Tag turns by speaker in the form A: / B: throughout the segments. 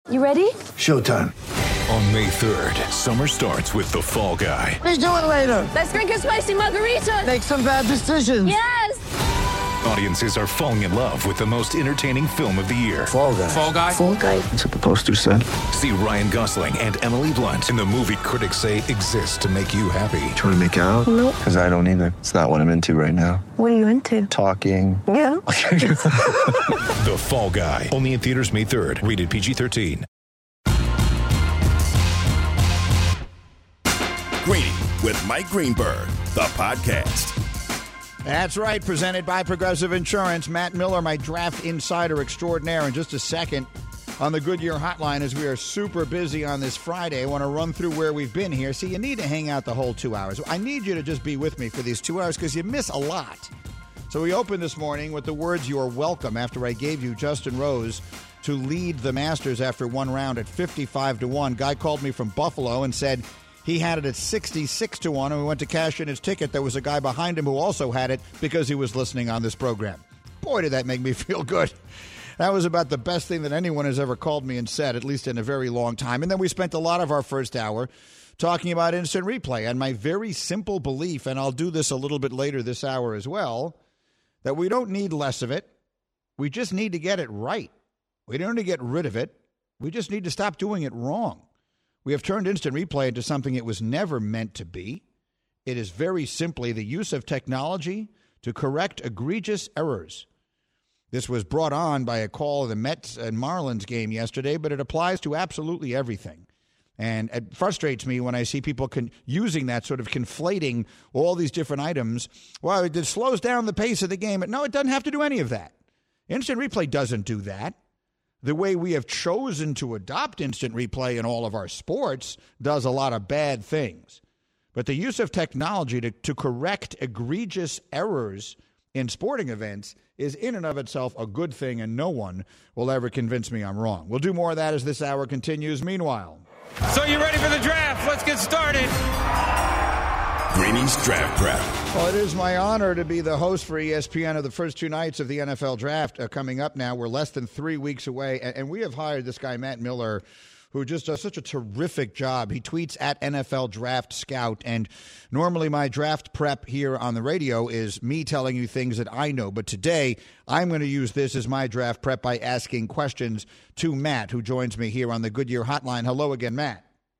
A: You ready?
B: Showtime.
C: On May 3rd, summer starts with The Fall Guy.
B: Let's do it later.
A: Let's drink a spicy margarita.
B: Make some bad decisions.
A: Yes!
C: Audiences are falling in love with the most entertaining film of the year.
B: Fall Guy.
D: Fall Guy?
A: Fall Guy.
B: That's what the poster said.
C: See Ryan Gosling and Emily Blunt in the movie critics say exists to make you happy.
B: Trying to make it out?
A: Nope.
B: Because I don't either. It's not what I'm into right now.
A: What are you into?
B: Talking.
A: Yeah.
C: The Fall Guy. Only in theaters May 3rd. Rated PG-13.
E: Greeny with Mike Greenberg, the podcast.
F: That's right, presented by Progressive Insurance. Matt Miller, my draft insider extraordinaire. In just a second on the Goodyear Hotline, as we are super busy on this Friday. I want to run through where we've been here. See, you need to hang out the whole 2 hours. I need you to just be with me for these 2 hours because you miss a lot. So we opened this morning with the words, "You're welcome," after I gave you Justin Rose to lead the Masters after one round at 55-1. Guy called me from Buffalo and said he had it at 66-1, and we went to cash in his ticket. There was a guy behind him who also had it because he was listening on this program. Boy, did that make me feel good. That was about the best thing that anyone has ever called me and said, at least in a very long time. And then we spent a lot of our first hour talking about instant replay and my very simple belief, and I'll do this a little bit later this hour as well, that we don't need less of it. We just need to get it right. We don't need to get rid of it. We just need to stop doing it wrong. We have turned instant replay into something it was never meant to be. It is very simply the use of technology to correct egregious errors. This was brought on by a call of the Mets and Marlins game yesterday, but it applies to absolutely everything. And it frustrates me when I see people using that, sort of conflating all these different items. Well, it slows down the pace of the game. No, it doesn't have to do any of that. Instant replay doesn't do that. The way we have chosen to adopt instant replay in all of our sports does a lot of bad things. But the use of technology to correct egregious errors in sporting events is in and of itself a good thing, and no one will ever convince me I'm wrong. We'll do more of that as this hour continues. Meanwhile.
D: So you ready for the draft? Let's get started.
E: Greeny's Draft Prep.
F: Well, it is my honor to be the host for ESPN of the first two nights of the NFL Draft coming up now. We're less than 3 weeks away, and we have hired this guy, Matt Miller, who just does such a terrific job. He tweets at NFL Draft Scout, and normally my draft prep here on the radio is me telling you things that I know, but today I'm going to use this as my draft prep by asking questions to Matt, who joins me here on the Goodyear Hotline. Hello again, Matt.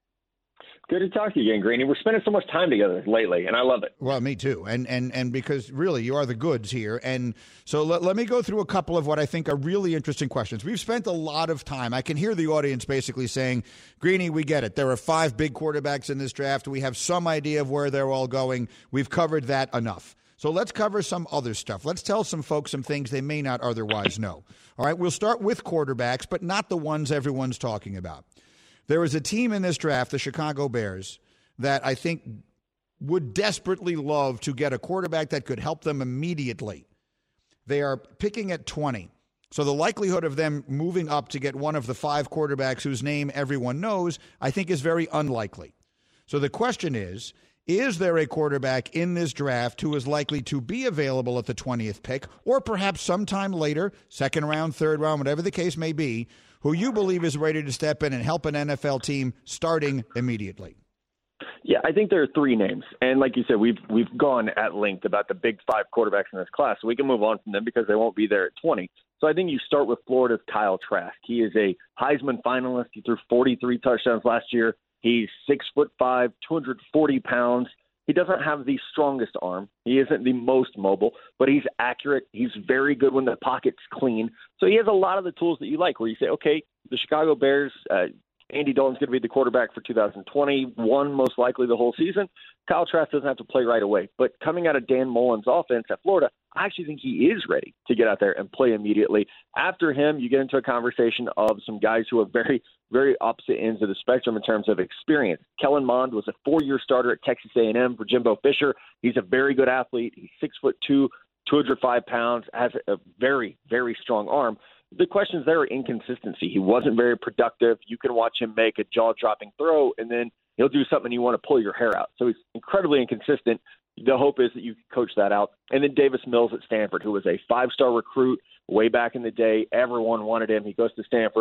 G: Good to talk to you again, Greeny. We're spending so much time together lately, and I love it.
F: Well, me too. And because really you are the goods here. And so let me go through a couple of what I think are really interesting questions. We've spent a lot of time. I can hear the audience basically saying, Greeny, we get it. There are 5 big quarterbacks in this draft. We have some idea of where they're all going. We've covered that enough. So let's cover some other stuff. Let's tell some folks some things they may not otherwise know. All right, we'll start with quarterbacks, but not the ones everyone's talking about. There is a team in this draft, the Chicago Bears, that I think would desperately love to get a quarterback that could help them immediately. They are picking at 20. So the likelihood of them moving up to get one of the 5 quarterbacks whose name everyone knows, I think is very unlikely. So the question is there a quarterback in this draft who is likely to be available at the 20th pick, or perhaps sometime later, second round, third round, whatever the case may be, who you believe is ready to step in and help an NFL team starting immediately?
G: Yeah, I think there are 3 names. And like you said, we've gone at length about the big 5 quarterbacks in this class, so we can move on from them because they won't be there at 20. So I think you start with Florida's Kyle Trask. He is a Heisman finalist. He threw 43 touchdowns last year. He's 6'5", 240 pounds. He doesn't have the strongest arm. He isn't the most mobile, but he's accurate. He's very good when the pocket's clean. So he has a lot of the tools that you like, where you say, okay, the Chicago Bears, Andy Dalton's going to be the quarterback for 2021, most likely the whole season. Kyle Trask doesn't have to play right away. But coming out of Dan Mullen's offense at Florida, I actually think he is ready to get out there and play immediately. After him, you get into a conversation of some guys who are very, very opposite ends of the spectrum in terms of experience. Kellen Mond was a 4-year starter at Texas A&M for Jimbo Fisher. He's a very good athlete. He's 6'2", 205 pounds, has a very, very strong arm. The questions there are inconsistency. He wasn't very productive. You can watch him make a jaw-dropping throw, and then he'll do something you want to pull your hair out. So he's incredibly inconsistent. The hope is that you coach that out. And then Davis Mills at Stanford, who was a 5-star recruit way back in the day. Everyone wanted him. He goes to Stanford,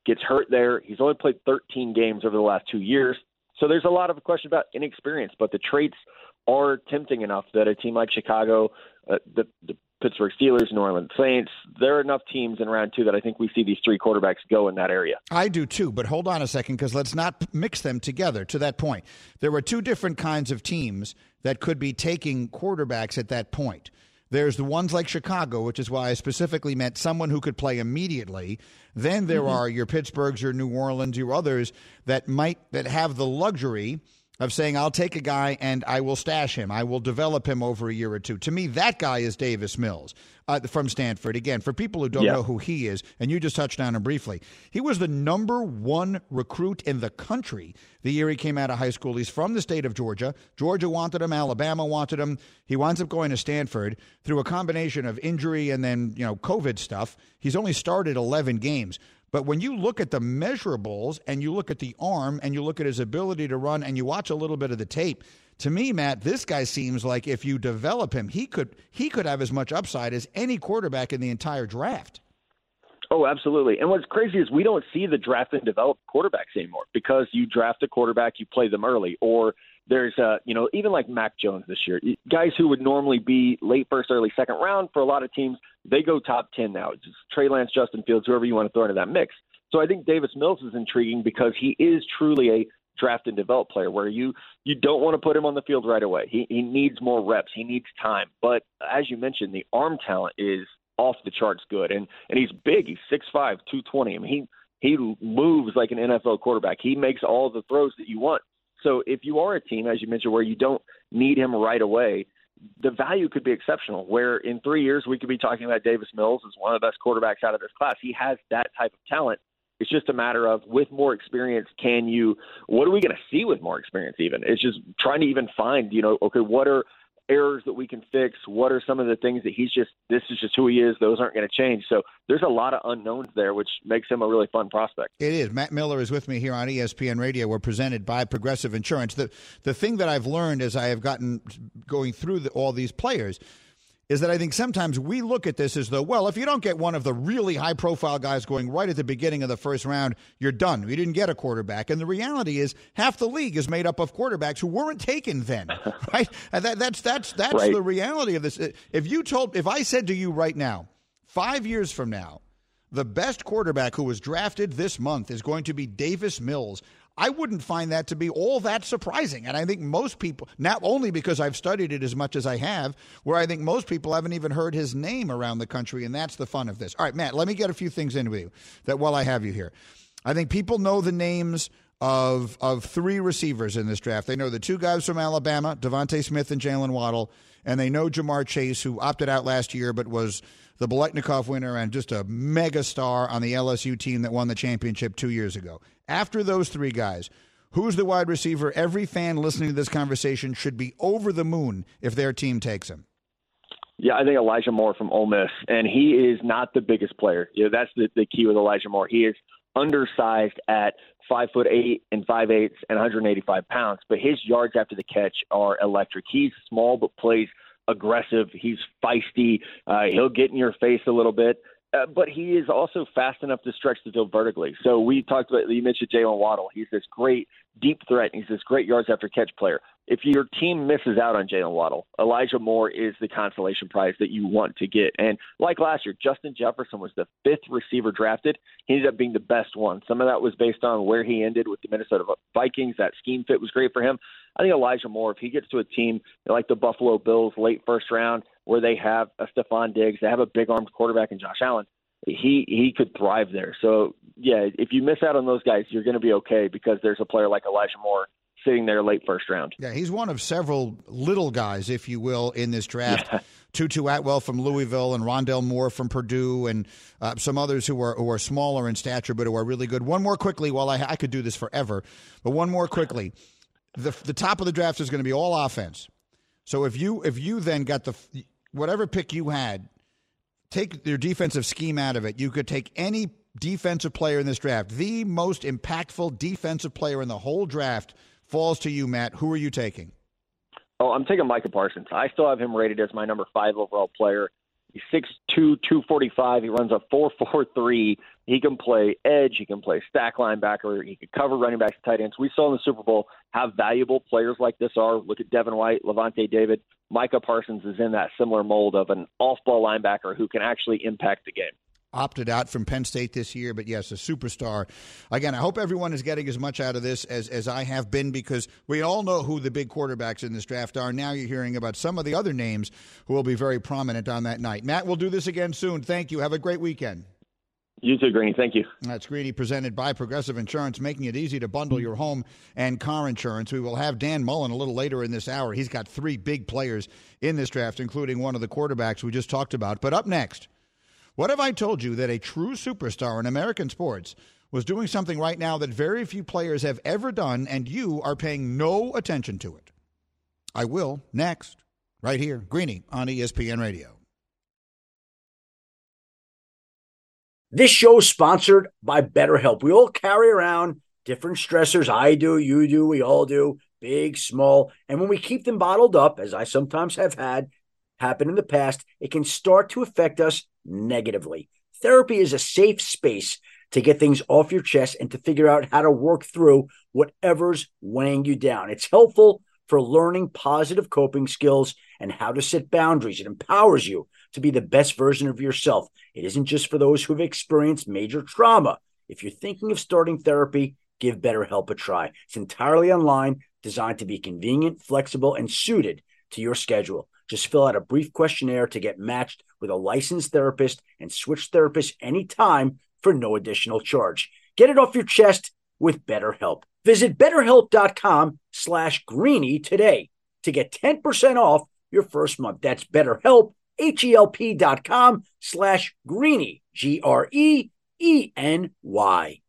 G: gets hurt there. He's only played 13 games over the last 2 years. So there's a lot of question about inexperience, but the traits are tempting enough that a team like Chicago, the Pittsburgh Steelers, New Orleans Saints, there are enough teams in round 2 that I think we see these 3 quarterbacks go in that area.
F: I do too, but hold on a second, because let's not mix them together. To that point, there were 2 different kinds of teams that could be taking quarterbacks at that point. There's the ones like Chicago, which is why I specifically meant someone who could play immediately. Then there are your Pittsburghs, your New Orleans, your others that have the luxury of saying, I'll take a guy and I will stash him. I will develop him over a year or 2. To me, that guy is Davis Mills from Stanford. Again, for people who don't know who he is, and you just touched on him briefly, he was the number 1 recruit in the country the year he came out of high school. He's from the state of Georgia. Georgia wanted him. Alabama wanted him. He winds up going to Stanford through a combination of injury and then, COVID stuff. He's only started 11 games. But when you look at the measurables and you look at the arm and you look at his ability to run and you watch a little bit of the tape, to me, Matt, this guy seems like if you develop him, he could have as much upside as any quarterback in the entire draft.
G: Oh, absolutely. And what's crazy is we don't see the draft and develop quarterbacks anymore because you draft a quarterback, you play them early, or there's even like Mac Jones this year, guys who would normally be late first, early second round for a lot of teams, they go top 10 now. It's just Trey Lance, Justin Fields, whoever you want to throw into that mix. So I think Davis Mills is intriguing because he is truly a draft and develop player where you don't want to put him on the field right away. He needs more reps. He needs time. But as you mentioned, the arm talent is off the charts good. And he's big. He's 6'5", 220. I mean, he moves like an NFL quarterback. He makes all the throws that you want. So if you are a team, as you mentioned, where you don't need him right away, the value could be exceptional, where in 3 years we could be talking about Davis Mills as one of the best quarterbacks out of this class. He has that type of talent. It's just a matter of, with more experience, what are we going to see with more experience even? It's just trying to even find, okay, what are errors that we can fix? What are some of the things that this is just who he is. Those aren't going to change. So there's a lot of unknowns there, which makes him a really fun prospect.
F: It is. Matt Miller is with me here on ESPN Radio. We're presented by Progressive Insurance. The thing that I've learned as I have gotten going through all these players is that I think sometimes we look at this as though, well, if you don't get one of the really high-profile guys going right at the beginning of the first round, you're done. You didn't get a quarterback. And the reality is half the league is made up of quarterbacks who weren't taken then, right? And that's right. The reality of this. If I said to you right now, 5 years from now, the best quarterback who was drafted this month is going to be Davis Mills, I wouldn't find that to be all that surprising. And I think most people, not only because I've studied it as much as I have, where I think most people haven't even heard his name around the country, and that's the fun of this. All right, Matt, let me get a few things in with you that while I have you here. I think people know the names of 3 receivers in this draft. They know the 2 guys from Alabama, Devontae Smith and Jalen Waddle, and they know Jamar Chase, who opted out last year but was the Biletnikoff winner and just a mega star on the LSU team that won the championship 2 years ago. After those 3 guys, who's the wide receiver every fan listening to this conversation should be over the moon if their team takes him?
G: Yeah, I think Elijah Moore from Ole Miss, and he is not the biggest player. That's the key with Elijah Moore. He is undersized at 5'8" and 5'8" and 185 pounds, but his yards after the catch are electric. He's small but plays aggressive. He's feisty. He'll get in your face a little bit. But he is also fast enough to stretch the field vertically. So we talked about, you mentioned Jalen Waddle. He's this great deep threat, and he's this great yards after catch player. If your team misses out on Jalen Waddle, Elijah Moore is the consolation prize that you want to get. And like last year, Justin Jefferson was the 5th receiver drafted. He ended up being the best one. Some of that was based on where he ended with the Minnesota Vikings. That scheme fit was great for him. I think Elijah Moore, if he gets to a team like the Buffalo Bills late first round, where they have a Stephon Diggs, they have a big-armed quarterback in Josh Allen, he could thrive there. So, yeah, if you miss out on those guys, you're going to be okay because there's a player like Elijah Moore sitting there late first round.
F: Yeah, he's one of several little guys, if you will, in this draft. Yeah. Tutu Atwell from Louisville and Rondell Moore from Purdue and some others who are smaller in stature but who are really good. One more quickly, while I could do this forever, but one more quickly. The top of the draft is going to be all offense. So if you then got whatever pick you had, take your defensive scheme out of it. You could take any defensive player in this draft. The most impactful defensive player in the whole draft falls to you, Matt. Who are you taking?
G: Oh, I'm taking Micah Parsons. I still have him rated as my number 5 overall player. He's 6'2", 245. He runs a 4.43. He can play edge. He can play stack linebacker. He can cover running backs and tight ends. We saw in the Super Bowl how valuable players like this are. Look at Devin White, Levante David. Micah Parsons is in that similar mold of an off-ball linebacker who can actually impact the game.
F: Opted out from Penn State this year, but yes, a superstar. Again, I hope everyone is getting as much out of this as I have been, because we all know who the big quarterbacks in this draft are. Now you're hearing about some of the other names who will be very prominent on that night. Matt, we'll do this again soon. Thank you. Have a great weekend.
G: You too, Greeny. Thank you. That's
F: Greeny, presented by Progressive Insurance, making it easy to bundle your home and car insurance. We will have Dan Mullen a little later in this hour. He's got 3 big players in this draft, including one of the quarterbacks we just talked about. But up next, what if I told you that a true superstar in American sports was doing something right now that very few players have ever done, and you are paying no attention to it? I will next, right here, Greeny on ESPN Radio.
H: This show is sponsored by BetterHelp. We all carry around different stressors. I do, you do, we all do, big, small. And when we keep them bottled up, as I sometimes have had happen in the past, it can start to affect us negatively. Therapy is a safe space to get things off your chest and to figure out how to work through whatever's weighing you down. It's helpful for learning positive coping skills and how to set boundaries. It empowers you to be the best version of yourself. It isn't just for those who have experienced major trauma. If you're thinking of starting therapy, give BetterHelp a try. It's entirely online, designed to be convenient, flexible, and suited to your schedule. Just fill out a brief questionnaire to get matched with a licensed therapist and switch therapists anytime for no additional charge. Get it off your chest with BetterHelp. Visit BetterHelp.com/Greeny today to get 10% off your first month. That's BetterHelp, HELP.com/Greeny, GREENY.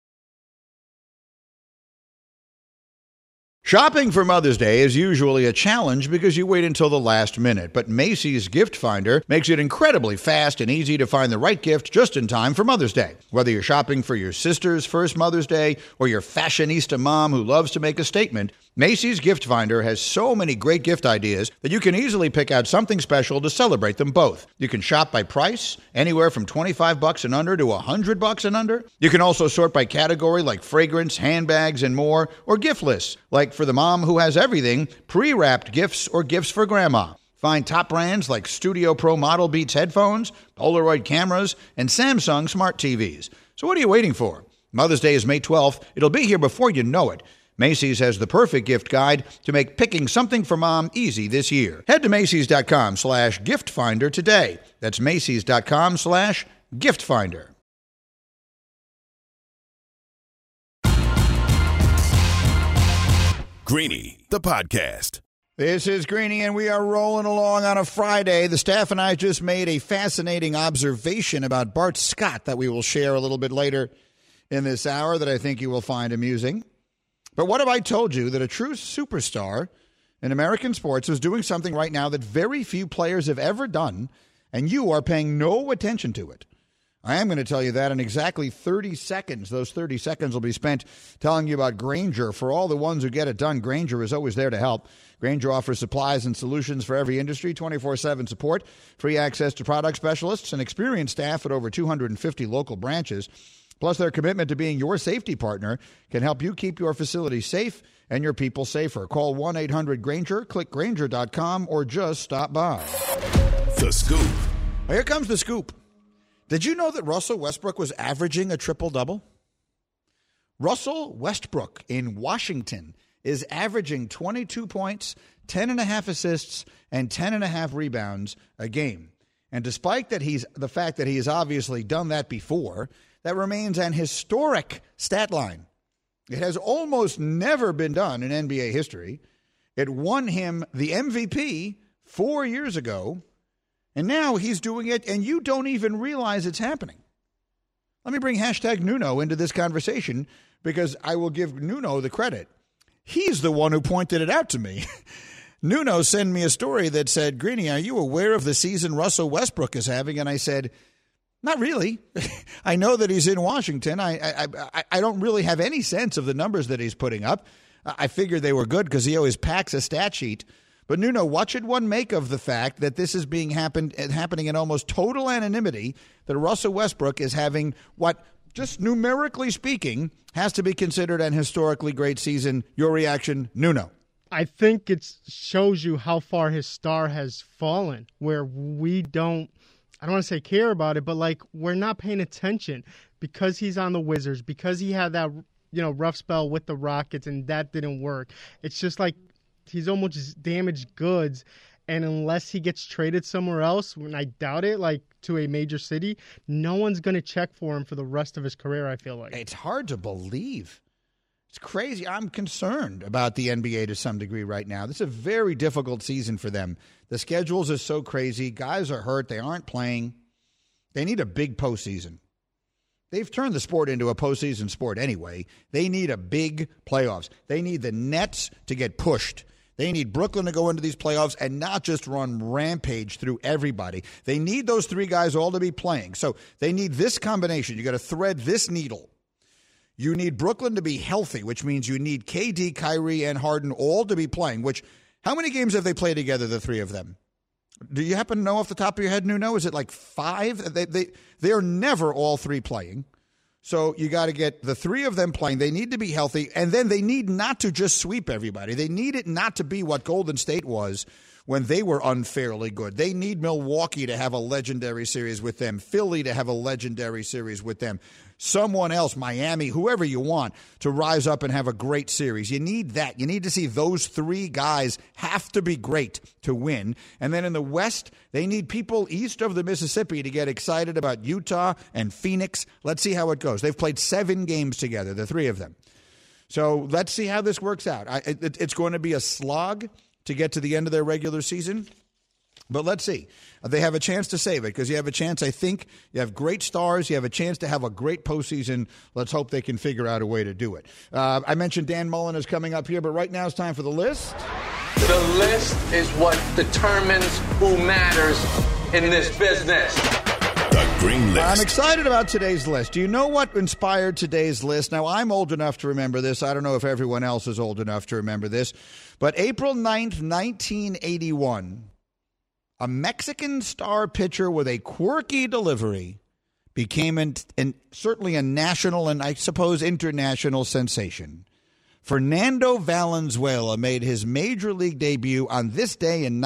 F: Shopping for Mother's Day is usually a challenge because you wait until the last minute, but Macy's Gift Finder makes it incredibly fast and easy to find the right gift just in time for Mother's Day. Whether you're shopping for your sister's first Mother's Day or your fashionista mom who loves to make a statement, Macy's Gift Finder has so many great gift ideas that you can easily pick out something special to celebrate them both. You can shop by price, anywhere from $25 and under to $100 and under. You can also sort by category like fragrance, handbags, and more, or gift lists, like for the mom who has everything, pre-wrapped gifts or gifts for grandma. Find top brands like Studio Pro Model Beats headphones, Polaroid cameras, and Samsung smart TVs. So what are you waiting for? Mother's Day is May 12th. It'll be here before you know it. Macy's has the perfect gift guide to make picking something for mom easy this year. Head to Macy's.com/gift finder today. That's Macy's.com/gift finder.
E: Greeny, the podcast.
F: This is Greeny, and we are rolling along on a Friday. The staff and I just made a fascinating observation about Bart Scott that we will share a little bit later in this hour that I think you will find amusing. But what if I told you that a true superstar in American sports is doing something right now that very few players have ever done, and you are paying no attention to it? I am going to tell you that in exactly 30 seconds. Those 30 seconds will be spent telling you about Grainger. For all the ones who get it done, Grainger is always there to help. Grainger offers supplies and solutions for every industry, 24/7 support, free access to product specialists, and experienced staff at over 250 local branches. Plus, their commitment to being your safety partner can help you keep your facility safe and your people safer. Call 1-800-GRAINGER, click Grainger.com, or just stop by.
E: The Scoop.
F: Here comes the scoop. Did you know that Russell Westbrook was averaging a triple-double? Russell Westbrook in Washington is averaging 22 points, 10.5 assists, and 10.5 rebounds a game. And despite the fact that he has obviously done that before, that remains an historic stat line. It has almost never been done in NBA history. It won him the MVP 4 years ago, and now he's doing it, and you don't even realize it's happening. Let me bring hashtag Nuno into this conversation because I will give Nuno the credit. He's the one who pointed it out to me. Nuno sent me a story that said, Greeny, are you aware of the season Russell Westbrook is having? And I said, not really. I know that he's in Washington. I don't really have any sense of the numbers that he's putting up. I figured they were good because he always packs a stat sheet. But Nuno, what should one make of the fact that this is happening in almost total anonymity, that Russell Westbrook is having what, just numerically speaking, has to be considered an historically great season? Your reaction, Nuno?
I: I think it shows you how far his star has fallen, where we don't, I don't want to say care about it, but like we're not paying attention because he's on the Wizards, because he had that, rough spell with the Rockets and that didn't work. It's just like he's almost damaged goods. And unless he gets traded somewhere else, and I doubt it, like to a major city, no one's going to check for him for the rest of his career, I feel like.
F: It's hard to believe. It's crazy. I'm concerned about the NBA to some degree right now. This is a very difficult season for them. The schedules are so crazy. Guys are hurt. They aren't playing. They need a big postseason. They've turned the sport into a postseason sport anyway. They need a big playoffs. They need the Nets to get pushed. They need Brooklyn to go into these playoffs and not just run rampage through everybody. They need those three guys all to be playing. So they need this combination. You got to thread this needle. You need Brooklyn to be healthy, which means you need KD, Kyrie, and Harden all to be playing, which how many games have they played together, the three of them? Do you happen to know off the top of your head, Nuno? Is it like 5? They're never all three playing. So you got to get the three of them playing. They need to be healthy, and then they need not to just sweep everybody. They need it not to be what Golden State was when they were unfairly good. They need Milwaukee to have a legendary series with them, Philly to have a legendary series with them, someone else, Miami, whoever you want, to rise up and have a great series. You need that. You need to see those three guys have to be great to win. And then in the West, they need people east of the Mississippi to get excited about Utah and Phoenix. Let's see how it goes. They've played 7 games together, the three of them. So let's see how this works out. It's going to be a slog to get to the end of their regular season. But let's see. They have a chance to save it because you have a chance, I think. You have great stars. You have a chance to have a great postseason. Let's hope they can figure out a way to do it. I mentioned Dan Mullen is coming up here, but right now it's time for the list.
J: The list is what determines who matters in this business.
E: The Green List.
F: I'm excited about today's list. Do you know what inspired today's list? Now, I'm old enough to remember this. I don't know if everyone else is old enough to remember this. But April 9th, 1981, a Mexican star pitcher with a quirky delivery became certainly a national and I suppose international sensation. Fernando Valenzuela made his major league debut on this day in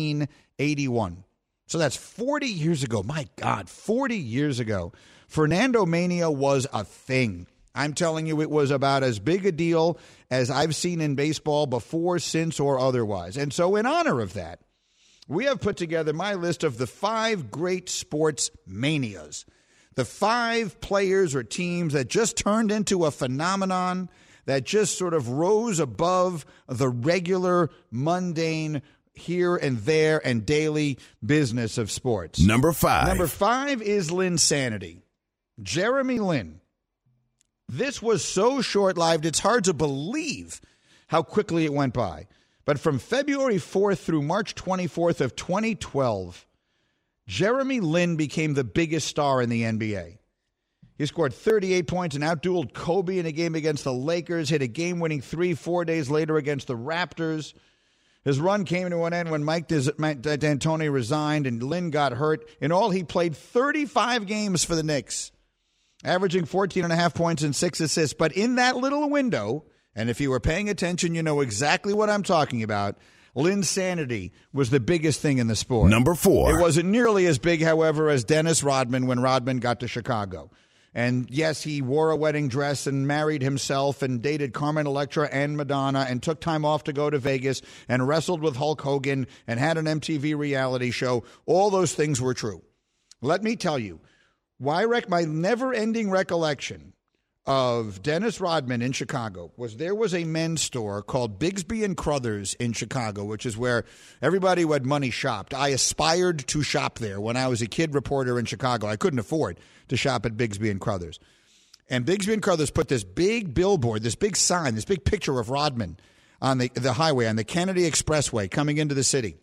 F: 1981. So that's 40 years ago. My God, 40 years ago. Fernando Mania was a thing. I'm telling you, it was about as big a deal as I've seen in baseball before, since, or otherwise. And so in honor of that, we have put together my list of the 5 great sports manias. The 5 players or teams that just turned into a phenomenon, that just sort of rose above the regular, mundane, here and there and daily business of sports.
E: Number 5.
F: Number 5 is Linsanity. Jeremy Lin. This was so short-lived, it's hard to believe how quickly it went by. But from February 4th through March 24th of 2012, Jeremy Lin became the biggest star in the NBA. He scored 38 points and outdueled Kobe in a game against the Lakers, hit a game-winning 3 4 days later against the Raptors. His run came to an end when Mike D'Antoni resigned and Lin got hurt. In all, he played 35 games for the Knicks, averaging 14.5 points and 6 assists. But in that little window, and if you were paying attention, you know exactly what I'm talking about, Linsanity was the biggest thing in the sport.
E: Number 4.
F: It wasn't nearly as big, however, as Dennis Rodman when Rodman got to Chicago. And yes, he wore a wedding dress and married himself and dated Carmen Electra and Madonna and took time off to go to Vegas and wrestled with Hulk Hogan and had an MTV reality show. All those things were true. Let me tell you, my never-ending recollection of Dennis Rodman in Chicago was there was a men's store called Bigsby and Crothers in Chicago, which is where everybody who had money shopped. I aspired to shop there when I was a kid reporter in Chicago. I couldn't afford to shop at Bigsby and Crothers. And Bigsby and Crothers put this big billboard, this big sign, this big picture of Rodman on the highway, on the Kennedy Expressway coming into the city.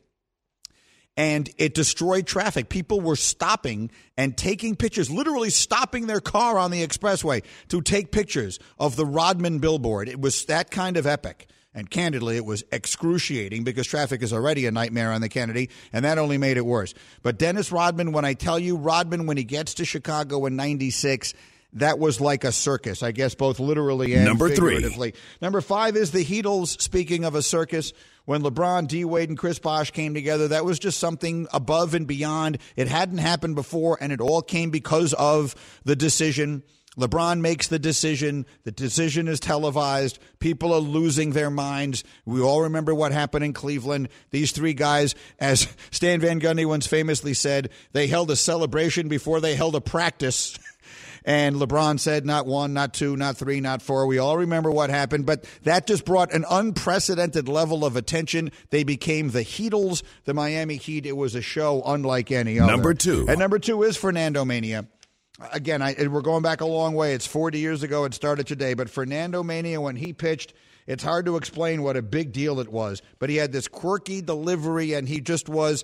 F: And it destroyed traffic. People were stopping and taking pictures, literally stopping their car on the expressway to take pictures of the Rodman billboard. It was that kind of epic. And candidly, it was excruciating because traffic is already a nightmare on the Kennedy, and that only made it worse. But Dennis Rodman, when I tell you, Rodman, when he gets to Chicago in 96, that was like a circus, I guess, both literally and figuratively. Number 5 is the Heatles, speaking of a circus. When LeBron, D-Wade, and Chris Bosh came together, that was just something above and beyond. It hadn't happened before, and it all came because of the decision. LeBron makes the decision. The decision is televised. People are losing their minds. We all remember what happened in Cleveland. These 3 guys, as Stan Van Gundy once famously said, they held a celebration before they held a practice. And LeBron said not 1, not 2, not 3, not 4. We all remember what happened, but that just brought an unprecedented level of attention. They became the Heatles, the Miami Heat. It was a show unlike any other.
E: Number 2.
F: And number 2 is Fernando Mania. Again, we're going back a long way. It's 40 years ago. It started today. But Fernando Mania, when he pitched, it's hard to explain what a big deal it was. But he had this quirky delivery, and he was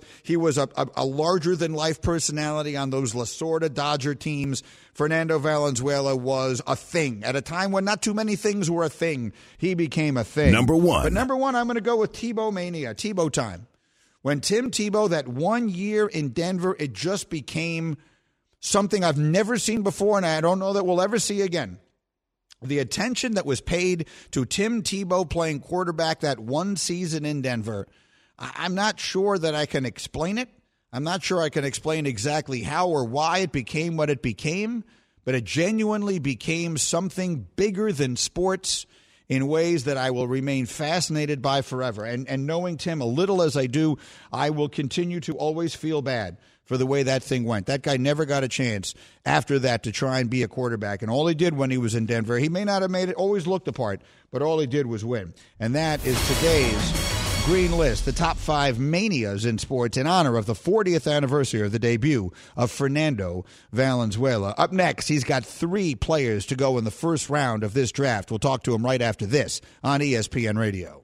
F: a larger-than-life personality on those Lasorda Dodger teams. Fernando Valenzuela was a thing. At a time when not too many things were a thing, he became a thing.
E: Number 1.
F: But number 1, I'm going to go with Tebow Mania, Tebow time. When Tim Tebow, that 1 year in Denver, it just became something I've never seen before, and I don't know that we'll ever see again. The attention that was paid to Tim Tebow playing quarterback that one season in Denver, I'm not sure that I can explain it. I'm not sure I can explain exactly how or why it became what it became, but it genuinely became something bigger than sports in ways that I will remain fascinated by forever. And knowing Tim a little as I do, I will continue to always feel bad for the way that thing went. That guy never got a chance after that to try and be a quarterback. And all he did when he was in Denver, he may not have made it, always looked the part, but all he did was win. And that is today's Green List, the top 5 manias in sports in honor of the 40th anniversary of the debut of Fernando Valenzuela. Up next, he's got 3 players to go in the first round of this draft. We'll talk to him right after this on ESPN Radio.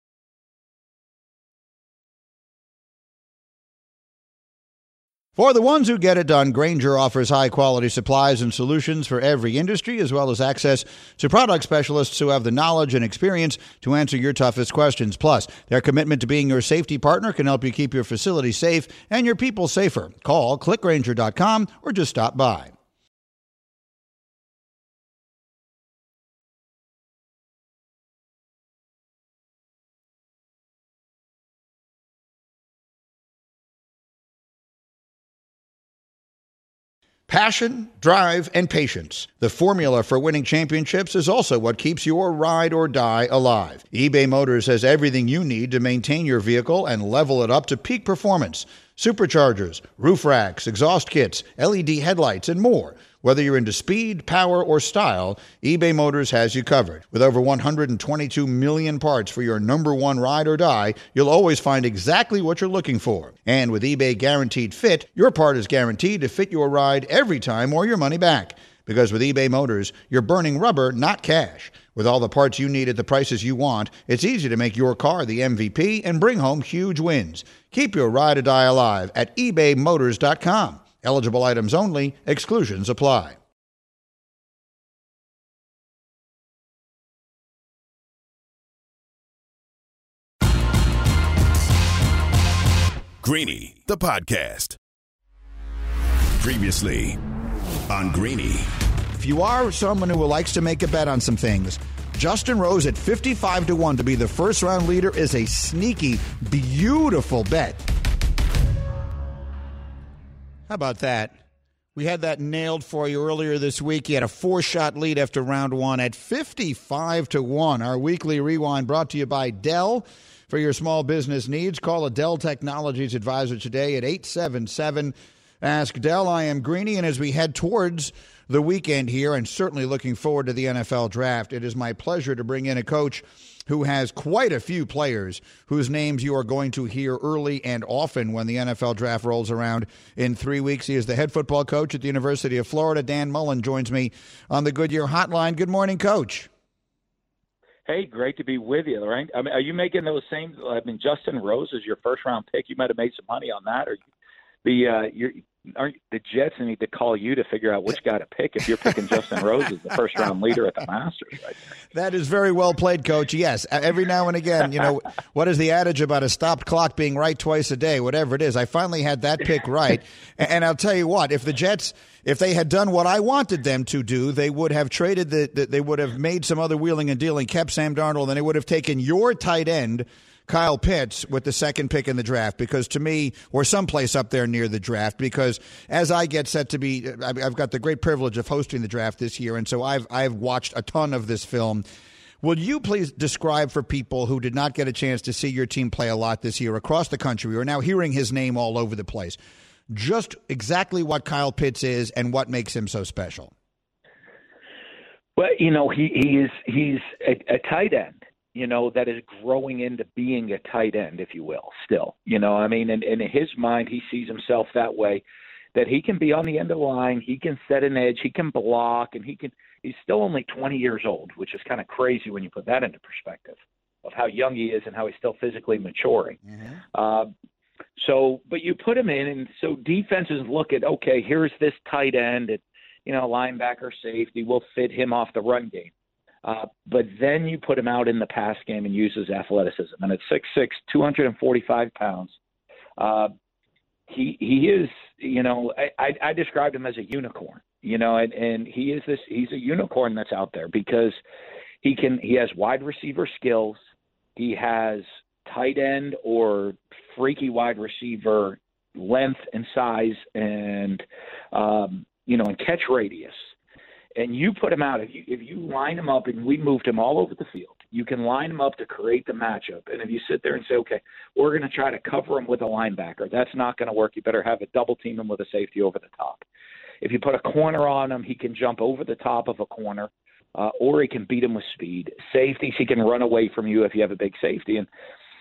F: For the ones who get it done, Grainger offers high-quality supplies and solutions for every industry, as well as access to product specialists who have the knowledge and experience to answer your toughest questions. Plus, their commitment to being your safety partner can help you keep your facility safe and your people safer. Call, clickgrainger.com, or just stop by. Passion, drive, and patience. The formula for winning championships is also what keeps your ride or die alive. eBay Motors has everything you need to maintain your vehicle and level it up to peak performance. Superchargers, roof racks, exhaust kits, LED headlights, and more. Whether you're into speed, power, or style, eBay Motors has you covered. With over 122 million parts for your number one ride or die, you'll always find exactly what you're looking for. And with eBay Guaranteed Fit, your part is guaranteed to fit your ride every time or your money back. Because with eBay Motors, you're burning rubber, not cash. With all the parts you need at the prices you want, it's easy to make your car the MVP and bring home huge wins. Keep your ride or die alive at ebaymotors.com. Eligible items only. Exclusions apply.
E: Greeny, the podcast. Previously on Greeny.
F: If you are someone who likes to make a bet on some things, Justin Rose at 55-1 to be the first-round leader is a sneaky, beautiful bet. How about that? We had that nailed for you earlier this week. He had a 4-shot lead after round 1 at 55-1. Our weekly rewind brought to you by Dell. For your small business needs, call a Dell Technologies advisor today at 877 Ask Dell. I am Greeny, and as we head towards the weekend here, and certainly looking forward to the NFL draft, it is my pleasure to bring in a coach who has quite a few players whose names you are going to hear early and often when the NFL draft rolls around in 3 weeks. He is the head football coach at the University of Florida. Dan Mullen joins me on the Goodyear Hotline. Good morning, Coach.
K: Hey, great to be with you, right? I mean, are you making those same? I mean, Justin Rose is your first-round pick. You might have made some money on that, or the Jets need to call you to figure out which guy to pick if you're picking Justin Rose as the first-round leader at the Masters right there.
F: That is very well played, Coach. Yes, every now and again, what is the adage about a stopped clock being right twice a day, whatever it is. I finally had that pick right. And I'll tell you what, if the Jets, if they had done what I wanted them to do, they would have traded they would have made some other wheeling and dealing, kept Sam Darnold, and they would have taken your tight end, Kyle Pitts, with the second pick in the draft, because to me, or someplace up there near the draft, because as I get set to be, I've got the great privilege of hosting the draft this year, and so I've watched a ton of this film. Will you please describe for people who did not get a chance to see your team play a lot this year across the country, we are now hearing his name all over the place, just exactly what Kyle Pitts is and what makes him so special?
K: Well, he's a tight end. That is growing into being a tight end, if you will, still. And in his mind, he sees himself that way, that he can be on the end of the line, he can set an edge, he can block, and he's still only 20 years old, which is kind of crazy when you put that into perspective of how young he is and how he's still physically maturing. Mm-hmm. But you put him in, and so defenses look at, okay, here's this tight end, and, linebacker, safety, will fit him off the run game. But then you put him out in the pass game and use his athleticism. And at 6'6", 245 pounds, he is, I described him as a unicorn, and he's a unicorn that's out there because he has wide receiver skills. He has tight end or freaky wide receiver length and size and, and catch radius. And you put him out, if you line him up, and we moved him all over the field, you can line him up to create the matchup. And if you sit there and say, okay, we're going to try to cover him with a linebacker, that's not going to work. You better have a double team him with a safety over the top. If you put a corner on him, he can jump over the top of a corner, or he can beat him with speed. Safeties, he can run away from you if you have a big safety. And,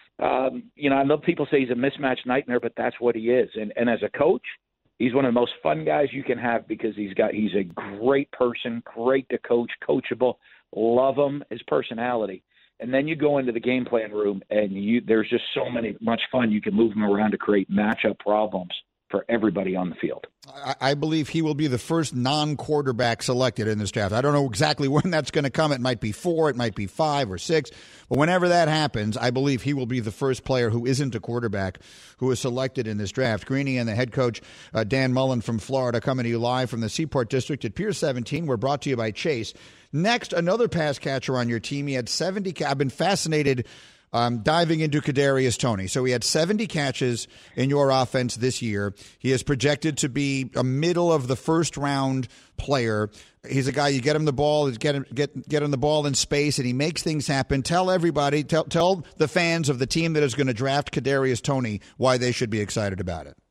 K: I know people say he's a mismatch nightmare, but that's what he is. And as a coach, he's one of the most fun guys you can have because he's a great person, great to coach, coachable, love him, his personality. And then you go into the game plan room and there's just much fun. You can move him around to create matchup problems for everybody on the field.
F: I believe he will be the first non-quarterback selected in this draft. I don't know exactly when that's going to come. It might be 4, it might be 5 or 6. But whenever that happens, I believe he will be the first player who isn't a quarterback who is selected in this draft. Greeny and the head coach, Dan Mullen from Florida, coming to you live from the Seaport District at Pier 17. We're brought to you by Chase. Next, another pass catcher on your team. He had 70. I've been fascinated diving into Kadarius Toney. So he had 70 catches in your offense this year. He is projected to be a middle of the first round player. He's a guy, you get him the ball, get him the ball in space, and he makes things happen. Tell everybody, tell the fans of the team that is going to draft Kadarius Toney why they should be excited about it.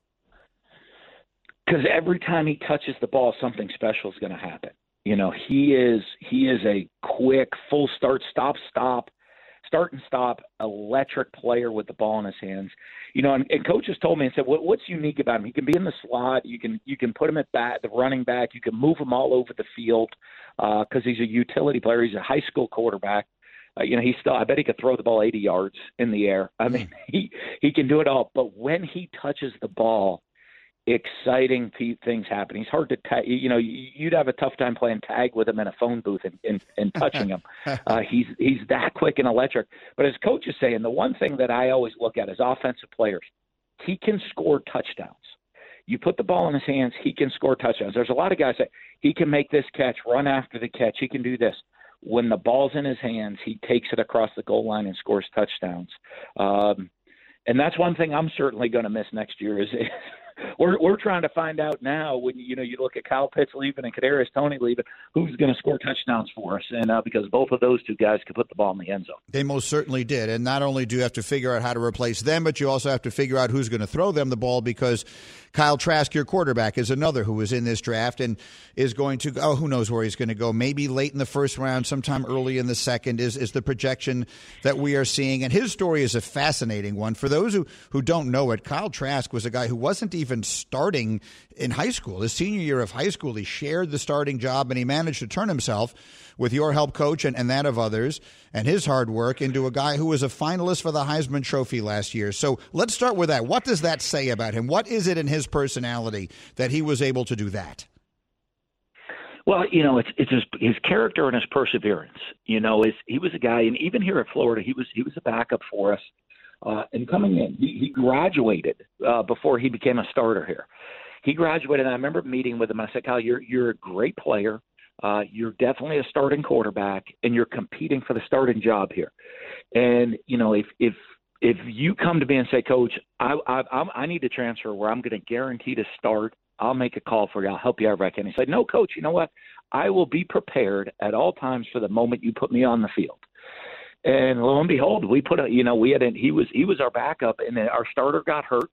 K: Because every time he touches the ball, something special is going to happen. He is a quick, full start and stop, electric player with the ball in his hands. And coaches told me and said, what's unique about him? He can be in the slot. You can put him at the running back. You can move him all over the field because he's a utility player. He's a high school quarterback. I bet he could throw the ball 80 yards in the air. I mean, he can do it all. But when he touches the ball, exciting things happen. He's hard to tag. You'd have a tough time playing tag with him in a phone booth and touching him. He's that quick and electric. But as coach is saying, the one thing that I always look at is offensive players. He can score touchdowns. You put the ball in his hands, he can score touchdowns. There's a lot of guys that he can make this catch, run after the catch. He can do this. When the ball's in his hands, he takes it across the goal line and scores touchdowns. And that's one thing I'm certainly going to miss next year is we're trying to find out now when you look at Kyle Pitts leaving and Kadarius Toney leaving, who's going to score touchdowns for us, and because both of those two guys could put the ball in the end zone.
F: They most certainly did, and not only do you have to figure out how to replace them, but you also have to figure out who's going to throw them the ball because Kyle Trask, your quarterback, is another who is in this draft and is going to go. Who knows where he's going to go? Maybe late in the first round, sometime early in the second is the projection that we are seeing, and his story is a fascinating one. For those who don't know it, Kyle Trask was a guy who wasn't even even starting in high school. His senior year of high school, he shared the starting job, and he managed to turn himself, with your help, Coach, and that of others, and his hard work, into a guy who was a finalist for the Heisman Trophy last year. So let's start with that. What does that say about him? What is it in his personality that he was able to do that?
K: Well, it's his character and his perseverance. He was a guy, and even here at Florida, he was a backup for us. And coming in, he graduated before he became a starter here. He graduated, and I remember meeting with him. And I said, "Kyle, you're a great player. You're definitely a starting quarterback, and you're competing for the starting job here. And if you come to me and say, Coach, I need to transfer where I'm going to guarantee to start, I'll make a call for you. I'll help you out if I can." He said, "No, Coach, you know what? I will be prepared at all times for the moment you put me on the field." And lo and behold, he was our backup, and then our starter got hurt,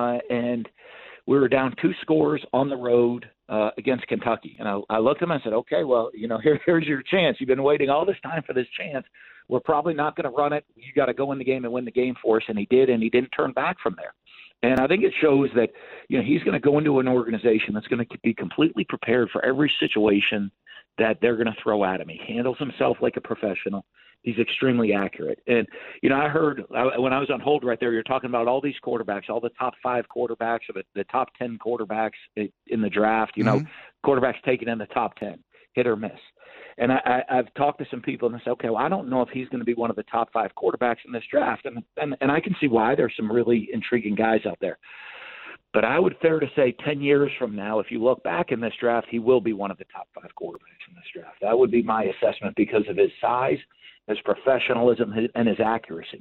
K: and we were down 2 scores on the road against Kentucky. And I looked at him and I said, "Okay, well, here's your chance. You've been waiting all this time for this chance. We're probably not going to run it. You got to go in the game and win the game for us." And he did, and he didn't turn back from there. And I think it shows that, he's going to go into an organization that's going to be completely prepared for every situation that they're going to throw at him. He handles himself like a professional. He's extremely accurate. And, I heard when I was on hold right there, you're talking about all these quarterbacks, all the top 5 quarterbacks, the top 10 quarterbacks in the draft, quarterbacks taken in the top 10, hit or miss. And I've talked to some people and they say, okay, well, I don't know if he's going to be one of the top 5 quarterbacks in this draft. And I can see why. There's some really intriguing guys out there. But I would fair to say 10 years from now, if you look back in this draft, he will be one of the top 5 quarterbacks in this draft. That would be my assessment because of his size, his professionalism, and his accuracy.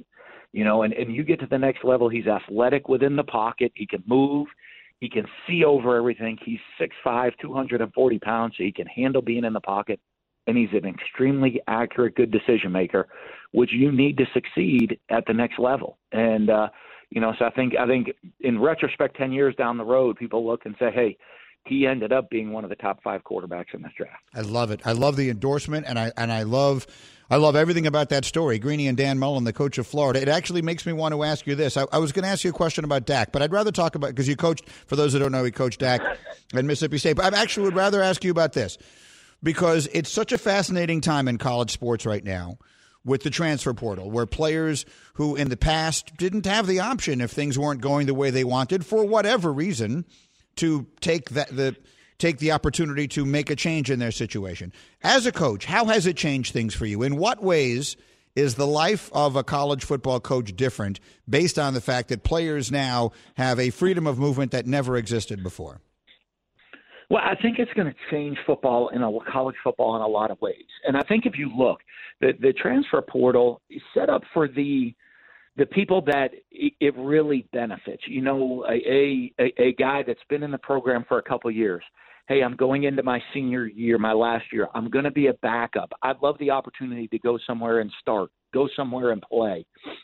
K: And you get to the next level, he's athletic within the pocket. He can move. He can see over everything. He's 6'5", 240 pounds, so he can handle being in the pocket. And he's an extremely accurate, good decision maker, which you need to succeed at the next level. And, so I think in retrospect, 10 years down the road, people look and say, hey, he ended up being one of the top 5 quarterbacks in this draft.
F: I love it. I love the endorsement, and I love everything about that story. Greeny and Dan Mullen, the coach of Florida. It actually makes me want to ask you this. I was going to ask you a question about Dak, but I'd rather talk about, because you coached, for those that don't know, he coached Dak at Mississippi State. But I actually would rather ask you about this, because it's such a fascinating time in college sports right now with the transfer portal, where players who in the past didn't have the option, if things weren't going the way they wanted for whatever reason, to take the opportunity to make a change in their situation. As a coach, how has it changed things for you? In what ways is the life of a college football coach different based on the fact that players now have a freedom of movement that never existed before?
K: Well, I think it's going to change football college football in a lot of ways. And I think if you look, the transfer portal is set up for the people that it really benefits. A guy that's been in the program for a couple of years. Hey, I'm going into my senior year, my last year. I'm going to be a backup. I'd love the opportunity to go somewhere and start, go somewhere and play.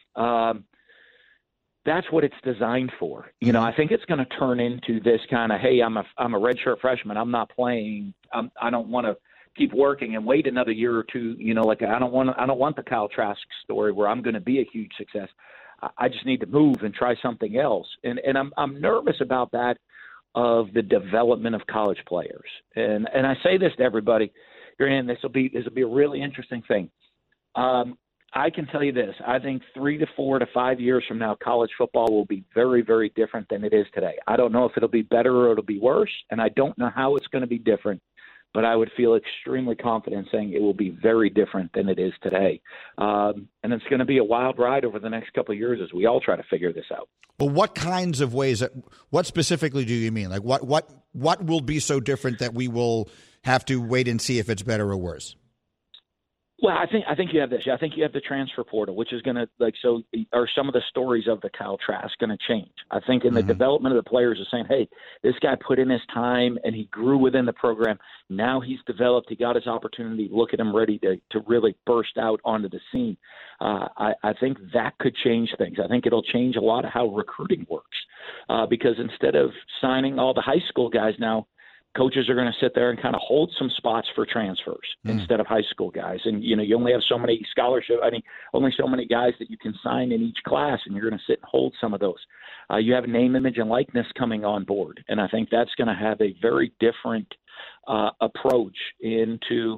K: That's what it's designed for. I think it's going to turn into this kind of, hey, I'm a redshirt freshman. I'm not playing. I don't want to keep working and wait another year or two. I don't want the Kyle Trask story where I'm going to be a huge success. I just need to move and try something else. And I'm nervous about that, of the development of college players. And I say this to everybody, this will be a really interesting thing. I can tell you this. I think 3 to 4 to 5 years from now, college football will be very, very different than it is today. I don't know if it'll be better or it'll be worse, and I don't know how it's going to be different, but I would feel extremely confident saying it will be very different than it is today. And it's going to be a wild ride over the next couple of years as we all try to figure this out.
F: Well, what kinds of ways, what specifically do you mean? Like what will be so different that we will have to wait and see if it's better or worse?
K: Well, I think you have this. I think you have the transfer portal, which is going to are some of the stories of the Kyle Trask going to change? I think in the development of the players is saying, hey, this guy put in his time and he grew within the program. Now he's developed. He got his opportunity. Look at him ready to really burst out onto the scene. I think that could change things. I think it'll change a lot of how recruiting works because instead of signing all the high school guys now, coaches are going to sit there and kind of hold some spots for transfers instead of high school guys. And, you only have so many only so many guys that you can sign in each class, and you're going to sit and hold some of those. You have name, image, and likeness coming on board. And I think that's going to have a very different approach into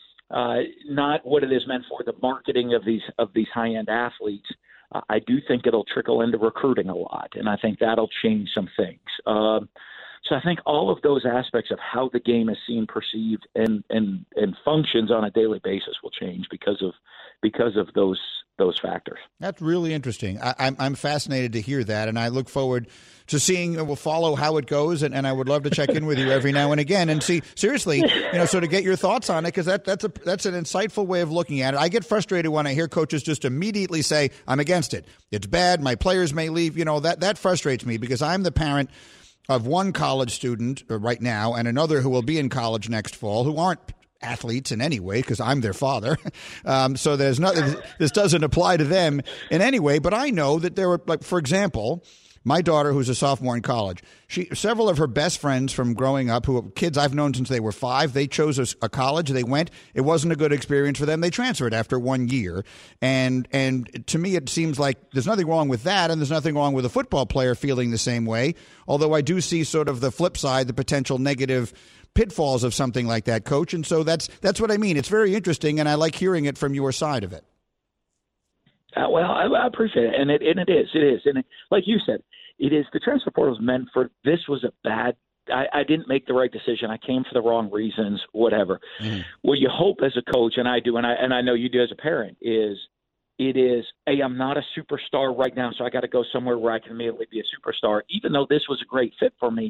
K: not what it is meant for, the marketing of these high-end athletes. I do think it'll trickle into recruiting a lot, and I think that'll change some things. So I think all of those aspects of how the game is seen, perceived, and functions on a daily basis will change because of those factors.
F: That's really interesting. I'm fascinated to hear that, and I look forward to seeing. We'll follow how it goes, and I would love to check in with you every now and again and see seriously, so to get your thoughts on it, because that's an insightful way of looking at it. I get frustrated when I hear coaches just immediately say, "I'm against it. It's bad. My players may leave." That frustrates me because I'm the parent of one college student right now and another who will be in college next fall who aren't athletes in any way because I'm their father. So there's nothing. This doesn't apply to them in any way. But I know that there were, like, for example, my daughter, who's a sophomore in college, several of her best friends from growing up, who are kids I've known since they were 5, they chose a college. They went. It wasn't a good experience for them. They transferred after 1 year. And to me, it seems like there's nothing wrong with that, and there's nothing wrong with a football player feeling the same way. Although I do see sort of the flip side, the potential negative pitfalls of something like that, Coach. And so that's what I mean. It's very interesting, and I like hearing it from your side of it.
K: Well, I appreciate it, and it is, and like you said, it is. The transfer portal is meant for. This was a bad. I didn't make the right decision. I came for the wrong reasons. Whatever. What you hope as a coach, and I do, and I know you do as a parent, is hey, I'm not a superstar right now, so I got to go somewhere where I can immediately be a superstar. Even though this was a great fit for me,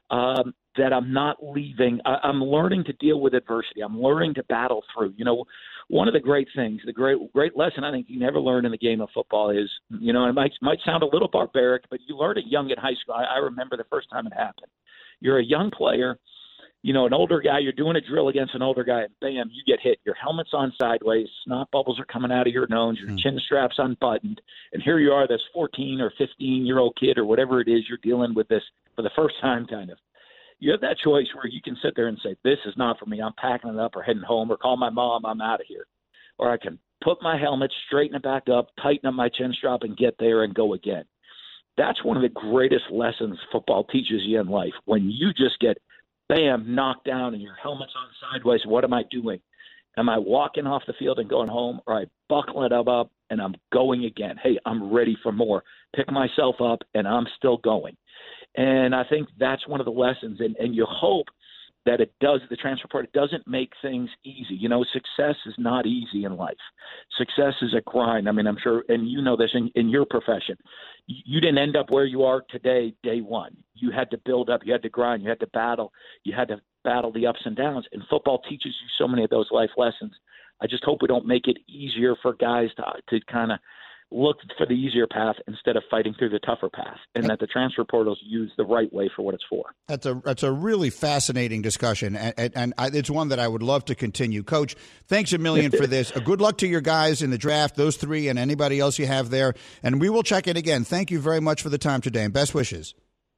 K: that I'm not leaving. I'm learning to deal with adversity. I'm learning to battle through. One of the great things, the great lesson I think you never learn in the game of football is, it might sound a little barbaric, but you learn it young in high school. I remember the first time it happened. You're a young player, an older guy, you're doing a drill against an older guy, and bam, you get hit. Your helmet's on sideways, snot bubbles are coming out of your nose, your chin strap's unbuttoned, and here you are, this 14 or 15-year-old kid or whatever it is, you're dealing with this for the first time kind of. You have that choice where you can sit there and say, this is not for me. I'm packing it up or heading home or call my mom. I'm out of here. Or I can put my helmet, straighten it back up, tighten up my chin strap and get there and go again. That's one of the greatest lessons football teaches you in life. When you just get, bam, knocked down and your helmet's on sideways, what am I doing? Am I walking off the field and going home, or I buckle it up and I'm going again? Hey, I'm ready for more. Pick myself up and I'm still going. And I think that's one of the lessons. And you hope that the transfer portal doesn't make things easy. Success is not easy in life. Success is a grind. I mean, I'm sure, and you know this in your profession. You didn't end up where you are today, day one. You had to build up. You had to grind. You had to battle. You had to battle the ups and downs. And football teaches you so many of those life lessons. I just hope we don't make it easier for guys to kind of look for the easier path instead of fighting through the tougher path, and that the transfer portal is used the right way for what it's for.
F: That's a really fascinating discussion, and it's one that I would love to continue. Coach, thanks a million for this. Good luck to your guys in the draft, those 3 and anybody else you have there, and we will check in again. Thank you very much for the time today, and best wishes.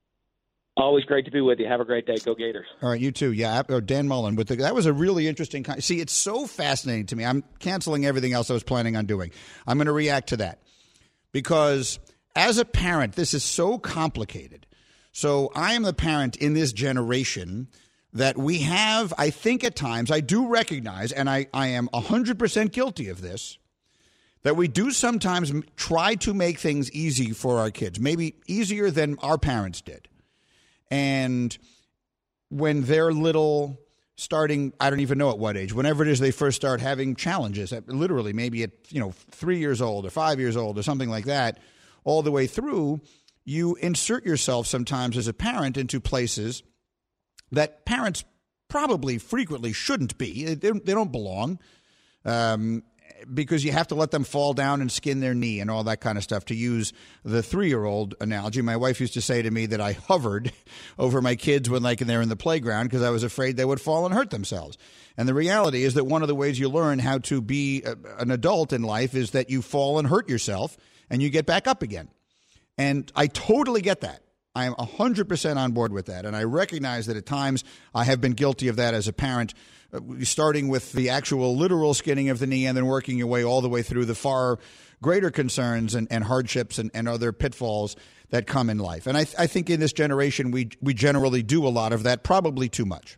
K: Always great to be with you. Have a great day. Go Gators.
F: All right, you too. Yeah, Dan Mullen. That was a really interesting. See, it's so fascinating to me. I'm canceling everything else I was planning on doing. I'm going to react to that because as a parent, this is so complicated. So I am the parent in this generation that we have, I think at times, I do recognize, and I am 100% guilty of this, that we do sometimes try to make things easy for our kids, maybe easier than our parents did. And when they're little, starting, I don't even know at what age, whenever it is they first start having challenges, literally maybe at 3 years old or 5 years old or something like that, all the way through, you insert yourself sometimes as a parent into places that parents probably frequently shouldn't be. They don't belong. Because you have to let them fall down and skin their knee and all that kind of stuff, to use the 3-year-old analogy. My wife used to say to me that I hovered over my kids when they're in the playground because I was afraid they would fall and hurt themselves. And the reality is that one of the ways you learn how to be an adult in life is that you fall and hurt yourself and you get back up again. And I totally get that. I am 100% on board with that. And I recognize that at times I have been guilty of that as a parent, starting with the actual literal skinning of the knee and then working your way all the way through the far greater concerns and hardships and other pitfalls that come in life. And I think in this generation, we generally do a lot of that, probably too much.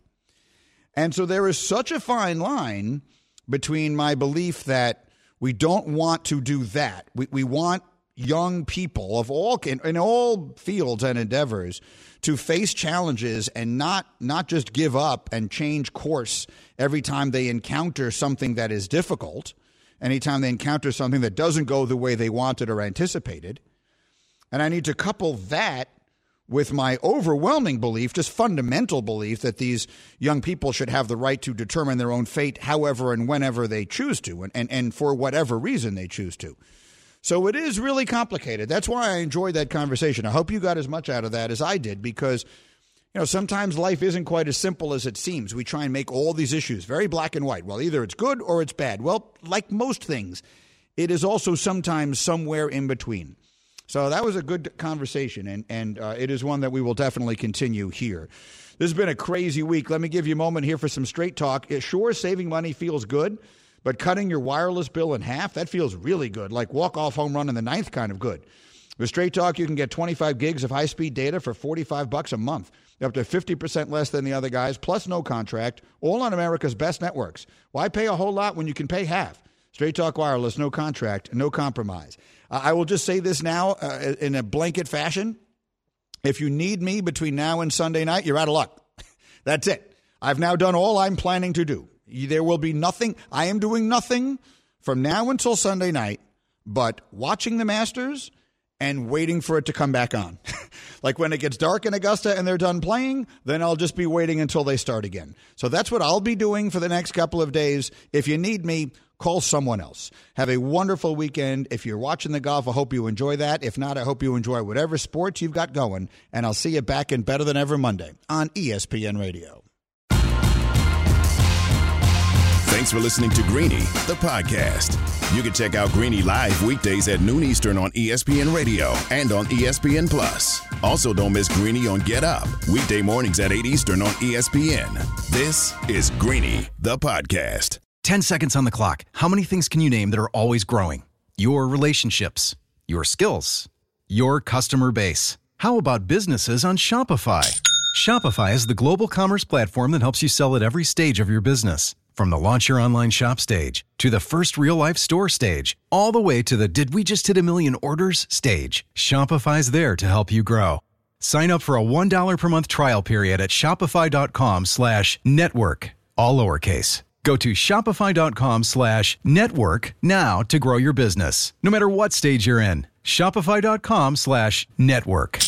F: And so there is such a fine line between my belief that we don't want to do that. We want young people of all in all fields and endeavors to face challenges and not just give up and change course every time they encounter something that is difficult, anytime they encounter something that doesn't go the way they wanted or anticipated. And I need to couple that with my overwhelming belief, just fundamental belief, that these young people should have the right to determine their own fate however and whenever they choose to, and for whatever reason they choose to. So it is really complicated. That's why I enjoyed that conversation. I hope you got as much out of that as I did, because sometimes life isn't quite as simple as it seems. We try and make all these issues very black and white. Well, either it's good or it's bad. Well, like most things, it is also sometimes somewhere in between. So that was a good conversation, and it is one that we will definitely continue here. This has been a crazy week. Let me give you a moment here for some straight talk. Sure, saving money feels good, but cutting your wireless bill in half, that feels really good, like walk-off home run in the ninth kind of good. With Straight Talk, you can get 25 gigs of high-speed data for $45 a month, up to 50% less than the other guys, plus no contract, all on America's best networks. Why pay a whole lot when you can pay half? Straight Talk Wireless, no contract, no compromise. I will just say this now in a blanket fashion. If you need me between now and Sunday night, you're out of luck. That's it. I've now done all I'm planning to do. There will be nothing. I am doing nothing from now until Sunday night but watching the Masters and waiting for it to come back on. Like when it gets dark in Augusta and they're done playing, then I'll just be waiting until they start again. So that's what I'll be doing for the next couple of days. If you need me, call someone else. Have a wonderful weekend. If you're watching the golf, I hope you enjoy that. If not, I hope you enjoy whatever sports you've got going. And I'll see you back in Better Than Ever Monday on ESPN Radio.
E: Thanks for listening to Greeny, the podcast. You can check out Greeny live weekdays at noon Eastern on ESPN Radio and on ESPN Plus. Also, don't miss Greeny on Get Up, weekday mornings at 8 Eastern on ESPN. This is Greeny, the podcast.
L: 10 seconds on the clock. How many things can you name that are always growing? Your relationships, your skills, your customer base. How about businesses on Shopify? Shopify is the global commerce platform that helps you sell at every stage of your business. From the launch your online shop stage, to the first real-life store stage, all the way to the did we just hit 1 million orders stage, Shopify's there to help you grow. Sign up for a $1 per month trial period at shopify.com/network, all lowercase. Go to shopify.com/network now to grow your business, no matter what stage you're in. Shopify.com/network.